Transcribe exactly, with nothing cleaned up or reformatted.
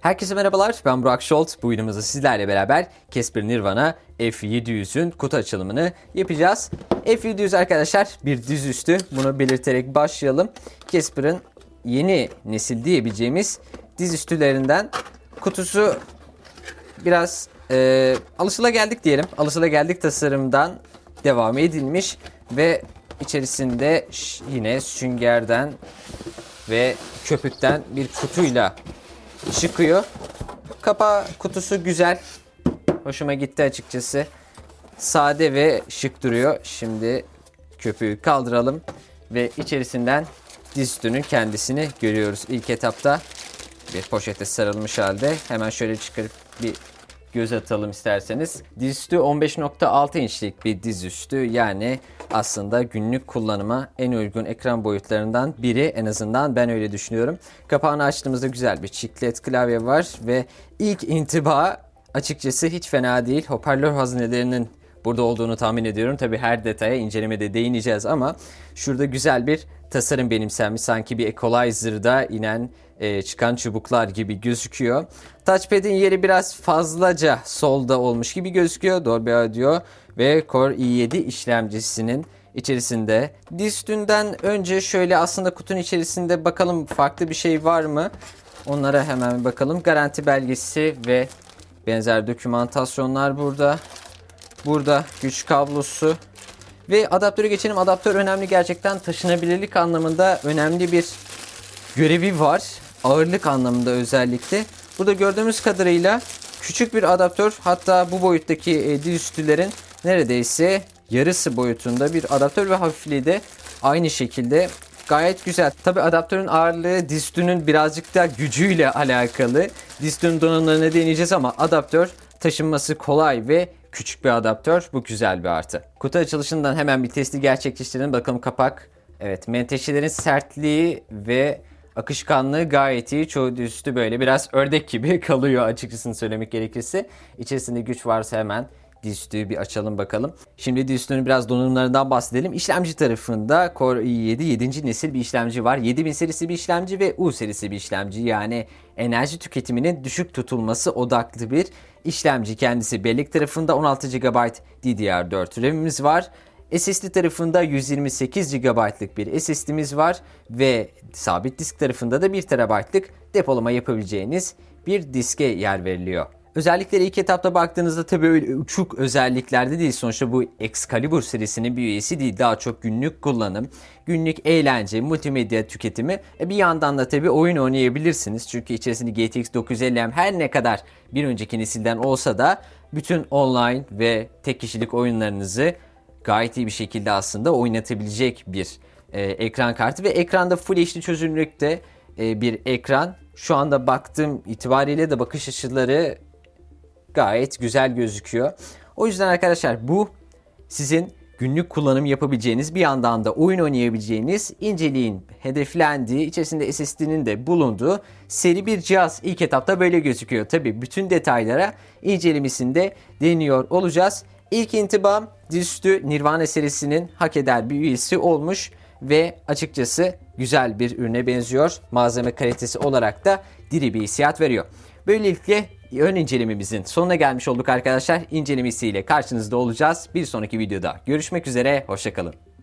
Herkese merhabalar, ben Burak Şolt. Bu videomuzda sizlerle beraber Casper Nirvana F yedi yüzün kutu açılımını yapacağız. F yedi yüz arkadaşlar bir dizüstü, bunu belirterek başlayalım. Casper'ın yeni nesil diyebileceğimiz dizüstülerinden. Kutusu biraz e, alışılageldik diyelim. Alışılageldik tasarımdan devam edilmiş ve içerisinde yine süngerden ve köpükten bir kutuyla çıkıyor. Kapağı, kutusu güzel. Hoşuma gitti açıkçası. Sade ve şık duruyor. Şimdi köpüğü kaldıralım ve içerisinden dizüstünün kendisini görüyoruz. İlk etapta bir poşete sarılmış halde. Hemen şöyle çıkarıp bir göz atalım isterseniz. Dizüstü on beş nokta altı inçlik bir dizüstü. Yani aslında günlük kullanıma en uygun ekran boyutlarından biri, en azından ben öyle düşünüyorum. Kapağını açtığımızda güzel bir çiklet klavye var ve ilk intiba açıkçası hiç fena değil. Hoparlör haznelerinin burada olduğunu tahmin ediyorum. Tabii her detaya incelemede değineceğiz ama şurada güzel bir tasarım benimsenmiş. Sanki bir equalizer'da inen e, çıkan çubuklar gibi gözüküyor. Touchpad'in yeri biraz fazlaca solda olmuş gibi gözüküyor. Dolby Audio ve Core i yedi işlemcisinin içerisinde. Dizüstünden önce şöyle aslında kutunun içerisinde bakalım farklı bir şey var mı? Onlara hemen bakalım. Garanti belgesi ve benzer dokümantasyonlar burada. Burada güç kablosu ve adaptöre geçelim. Adaptör önemli, gerçekten taşınabilirlik anlamında önemli bir görevi var. Ağırlık anlamında özellikle. Burada gördüğümüz kadarıyla küçük bir adaptör, hatta bu boyuttaki e, dizüstülerin neredeyse yarısı boyutunda bir adaptör ve hafifliği de aynı şekilde gayet güzel. Tabi adaptörün ağırlığı dizüstünün birazcık da gücüyle alakalı. Dizüstünün donanımlarına değineceğiz ama adaptör taşınması kolay ve küçük bir adaptör. Bu güzel bir artı. Kutu açılışından hemen bir testi gerçekleştirelim. Bakalım kapak. Evet, menteşelerin sertliği ve akışkanlığı gayet iyi. Çoğu dizüstü böyle biraz ördek gibi kalıyor açıkçası söylemek gerekirse. İçerisinde güç varsa hemen dizüstüyü bir açalım bakalım. Şimdi dizüstünün biraz donanımlarından bahsedelim. İşlemci tarafında Core i yedi yedinci nesil bir işlemci var. yedi bin serisi bir işlemci ve U serisi bir işlemci. Yani enerji tüketiminin düşük tutulması odaklı bir işlemci kendisi. Bellek tarafında on altı gigabayt D D R dört RAM'imiz var. S S D tarafında yüz yirmi sekiz gigabaytlık bir S S D'miz var ve sabit disk tarafında da bir terabaytlık depolama yapabileceğiniz bir diske yer veriliyor. Özellikleri ilk etapta baktığınızda tabii öyle uçuk özelliklerde değil. Sonuçta bu Excalibur serisinin bir üyesi değil. Daha çok günlük kullanım, günlük eğlence, multimedya tüketimi. E bir yandan da tabii oyun oynayabilirsiniz. Çünkü içerisinde G T X dokuz yüz elli M her ne kadar bir önceki nesilden olsa da bütün online ve tek kişilik oyunlarınızı gayet iyi bir şekilde aslında oynatabilecek bir e, ekran kartı ve ekranda Full H D çözünürlükte e, bir ekran. Şu anda baktığım itibariyle de bakış açıları gayet güzel gözüküyor. O yüzden arkadaşlar bu sizin günlük kullanım yapabileceğiniz, bir yandan da oyun oynayabileceğiniz, inceliğin hedeflendiği, içerisinde S S D'nin de bulunduğu seri bir cihaz. İlk etapta böyle gözüküyor. Tabii bütün detaylara incelemesinde değiniyor olacağız. İlk intibam dizüstü Nirvana serisinin hak eder bir üyesi olmuş ve açıkçası güzel bir ürüne benziyor. Malzeme kalitesi olarak da diri bir hissiyat veriyor. Böylelikle ön incelememizin sonuna gelmiş olduk arkadaşlar. İncelemesiyle karşınızda olacağız. Bir sonraki videoda görüşmek üzere. Hoşça kalın.